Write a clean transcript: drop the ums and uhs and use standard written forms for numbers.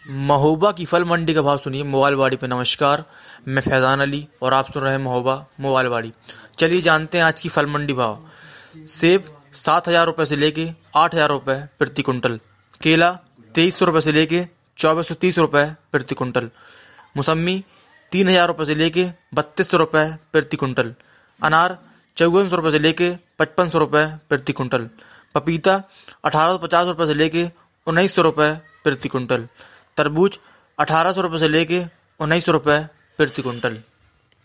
महोबा की फल मंडी का भाव सुनिए मोबाइलवाड़ी पे। नमस्कार, मैं फैजान अली और आप सुन रहे हैं महोबा मोबाइलवाड़ी। चलिए जानते हैं आज की फल मंडी भाव। सेब 7,000 रुपये से लेके 8,000 रुपये प्रति कुंटल। केला 2,300 रुपये से लेके 2,430 रुपये प्रति कुंटल। मौसम्मी 3,000 रुपये से लेके 3,200 रुपये प्रति कुंटल। अनार 5,400 रुपये से लेके 5,500 रुपये प्रति कुंटल। पपीता 1,850 रुपये से लेके 1,900 रुपये प्रति कुंटल। तरबूज 1,800 रुपये से लेके 1,900 रुपये प्रति कुंटल।